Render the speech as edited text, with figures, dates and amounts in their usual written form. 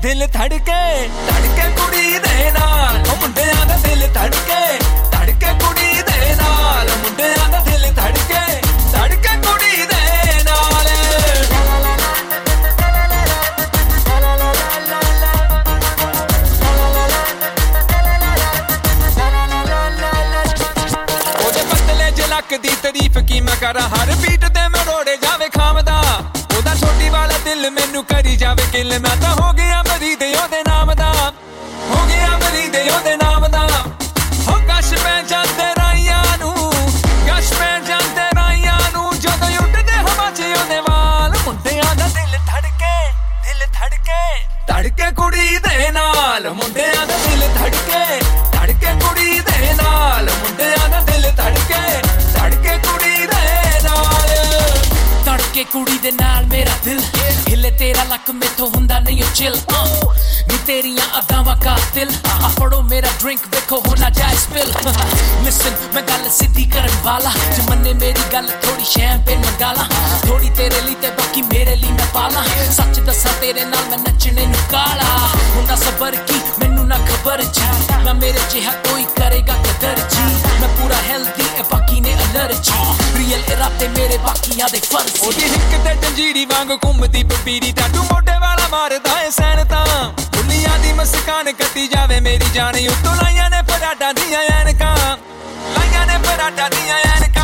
ਦਿਲ ਧੜਕੇ ਕੁੜੀ ਦੇ ਨਾਲ ਉਹ ਮੁੰਡਿਆਂ ਦਾ ਦਿਲ ਧੜਕੇ ਕੁੜੀ ਦੇ ਨਾਲ ਮੁੰਡਿਆਂ ਦਾ ਦਿਲ ਧੜਕੇ ਕੁੜੀ ਦੇ ਨਾਲ ਉਹਦੇ ਪਤਲੇ ਜਿਹੇ ਲੱਕ ਦੀ ਤਾਰੀਫ ਕੀ ਮੈਂ ਕਰਾਂ ਹਰ ਬੀਟ ਤੇ ਮੈਂ ਰੋੜੇ ਜਾਵੇ ਖਾਮਦਾ ਉਹਦਾ ਛੋਟੀ ਵਾਲਾ ਦਿਲ ਮੈਨੂੰ ਕਰੀ ਜਾਵੇ ਕਿਲ ਮੈਂ ਤਾਂ ਹੋ ਗਿਆ ਮਰੀਦ ਉਹਦੇ ਨਾਮ ਦਾ ਹੋ ਗਿਆ ਮਰੀਦ ਉਹਦੇ ਨਾਮ ਦਾ ਹੋ ਗਸ਼ ਪੈ ਜਾਂਦੇ ਰਾਈਆਂ ਨੂੰ ਗਸ਼ ਪੈ ਜਾਂਦੇ ਰਾਈਆਂ ਨੂੰ ਜਦੋਂ ਉੱਡਦੇ ਹਵਾ 'ਚ ਉਹਦੇ ਵਾਲ ਮੁੰਡਿਆਂ ਦਾ ਦਿਲ ਧੜਕੇ ਕੁੜੀ ਦੇ ਨਾਲ ਮੁੰਡਿਆਂ ਦਾ ਦਿਲ ਧੜਕੇ ਕੁੜੀ ਦੇ ਨਾਲ ਮੁੰਡਿਆਂ ਦਾ ਦਿਲ ਧੜਕੇ ਕੁੜੀ ਦੇ ਨਾਲ ਧੜਕੇ ਕੁੜੀ ਦੇ ਨਾਲ ਮੇਰਾ ਦਿਲ ਹਿੱਲੇ ਤੇਰਾ ਲੱਕ ਮੈਥੋਂ ਹੁੰਦਾ ਨਹੀਂ ਉਹ ਚਿਲ ਨੀ ਤੇਰੀਆਂ ਅਦਾਵਾਂ ਕਾਤਿਲ ਆ ਫੜੋ ਮੇਰਾ ਡਰਿੰਕ ਵੇਖੋ ਹੋ ਨਾ ਜਾਏ ਸਪਿਲ ਲਿਸਨ ਮੈਂ ਗੱਲ ਸਿੱਧੀ ਕਰਨ ਵਾਲਾ ਜੇ ਮੰਨੇ ਮੇਰੀ ਗੱਲ ਥੋੜੀ ਸ਼ੈਂਪੇਨ ਮੰਗਾ ਲਾ ਥੋੜੀ ਤੇਰੇ ਲਈ ਤੇ ਬਾਕੀ ਮੇਰੇ ਲਈ ਮੈਂ ਪਾਲਾ ਸੱਚ ਦੱਸਾਂ ਤੇਰੇ ਨਾਲ ਮੈਂ ਨੱਚਣੇ ਨੂੰ ਕਾਲਾ ਹੁੰਦਾ ਸਬਰ ਕੀ ਮੈਨੂੰ ਨਾ ਖਬਰ ਜੀ ਨਾ ਮੇਰੇ ਜਿਹਾ ਕੋਈ ਕਰੇਗਾ ਕਦਰ ਜੀ ਮੈਂ ਪੂਰਾ ਹੈਲਦੀ ਐ ਬਾਕੀ ਨੇ ਅਲਰਜੀ ਰੀਅਲ ਇਰਾਦੇ ਮੇਰੇ ਬਾਕੀਆਂ ਦੇ ਫਰਜ਼ ਉਹਦੀ ਹਿੱਕ ਤੇ ਜੰਜੀਰੀ ਵਾਂਗ ਘੁੰਮਦੀ ਪਪੀਰੀ ਟਾਟੂ ਮੋਢੇ ਵਾਲਾ ਮਾਰਦਾ ਏ ਸੈਨ ਤਾਂ ਦੁਨੀਆ ਦੀ ਮੁਸਕਾਨ ਕੱਟੀ ਜਾਵੇ ਮੇਰੀ ਜਾਨ ਉੱਤੋਂ ਲਾਈਆਂ ਨੇ ਪਰਾਡਾਂ ਦੀਆਂ ਐਨਕਾਂ ਲਾਈਆਂ ਨੇ ਪਰਾਡਾਂ ਦੀਆਂ ਐਨਕਾਂ